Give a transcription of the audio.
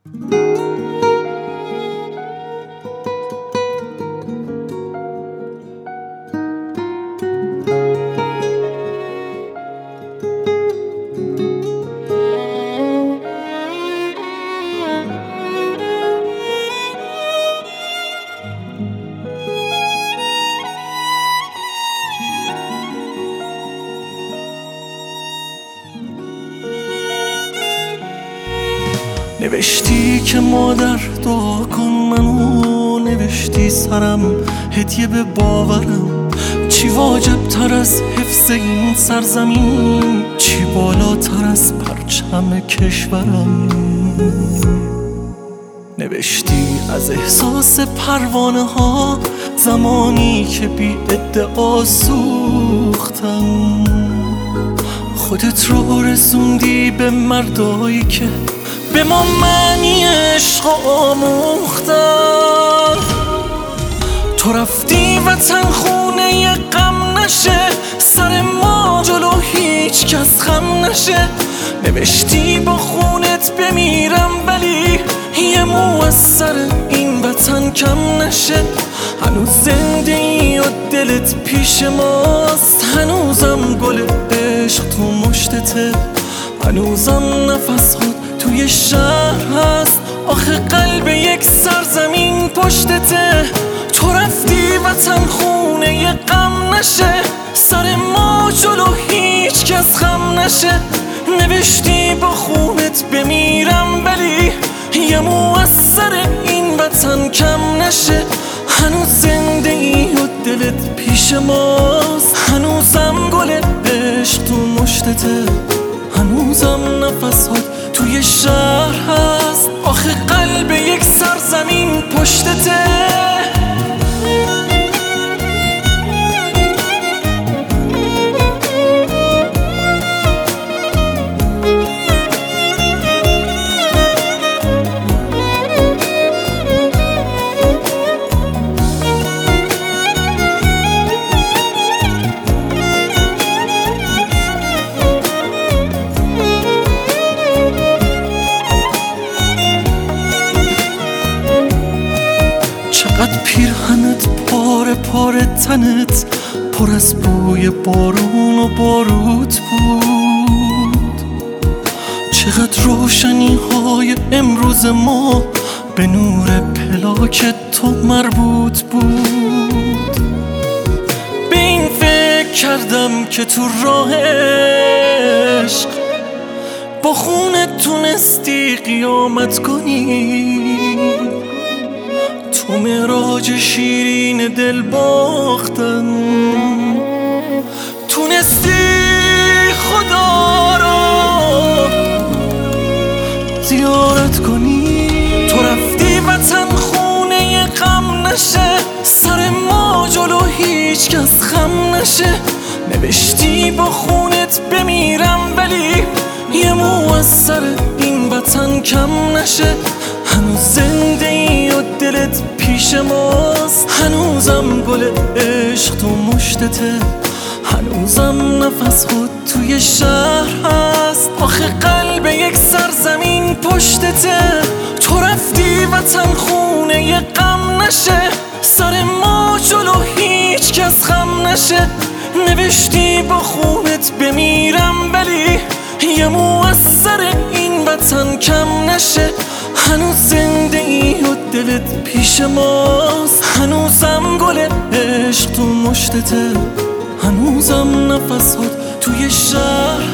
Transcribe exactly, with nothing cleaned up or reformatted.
نوشتی که مادر دعا کن منو، نوشتی سرم هدیه به باورم. چی واجب تر از حفظ این سرزمین، چی بالاتر از پرچم کشورم. نوشتی از احساس پروانه ها زمانی که بی ادعا سوختم. خودت رو رسوندی به مردایی که به ما معنی عشق آموختن. تو رفتی وطن خونه غم نشه، سر ما جلو هیچ کس خم نشه. نوشتی با خونت بمیرم ولی یه مو از سر این وطن کم نشه. هنوز زنده ای و دلت پیش ماست، هنوزم گل عشق تو مشتته، هنوزم نفس خود توی شهر هست. آخه قلب یک سرزمین پشتته. تو رفتی وطن خونه غم نشه، سر ما جلو هیچ کس خم نشه. نوشتی با خونت بمیرم ولی یه مو از سر این وطن کم نشه. هنوز زنده ای و دلت پیش ماست، هنوزم گل عشق تو مشتته، هنوزم نفس هات توی شهر هست. آخه قلب یک سرزمین پشتته. چقدر پیرهنت پاره پاره تنت پر از بوی بارون و باروت بود. چقدر روشنی های امروز ما به نور پلاک تو مربوط بود. به این فکر کردم که تو راه عشق با خونت تونستی قیامت کنی. تو معراج شیرین دل باختن تونستی خدا رو زیارت کنی. تو رفتی وطن خونه غم نشه، سر ما جلو هیچ کس خم نشه. نوشتی با خونت بمیرم ولی یه مو از سر این وطن کم نشه. هنوز زنده ای و دلت پیش ماست، هنوزم گل عشق تو مشتته، هنوزم نفس خود توی شهر هست. آخه قلب یک سرزمین پشتته. تو رفتی وطن خونه غم نشه، سر ما جلو هیچ کس خم نشه. نوشتی با خونت بمیرم ولی یه مو از سر این وطن کم نشه. هنوز زنده ای و دلت پیش ماست، هنوزم گل عشق تو مشتته، هنوزم نفس هات توی شهر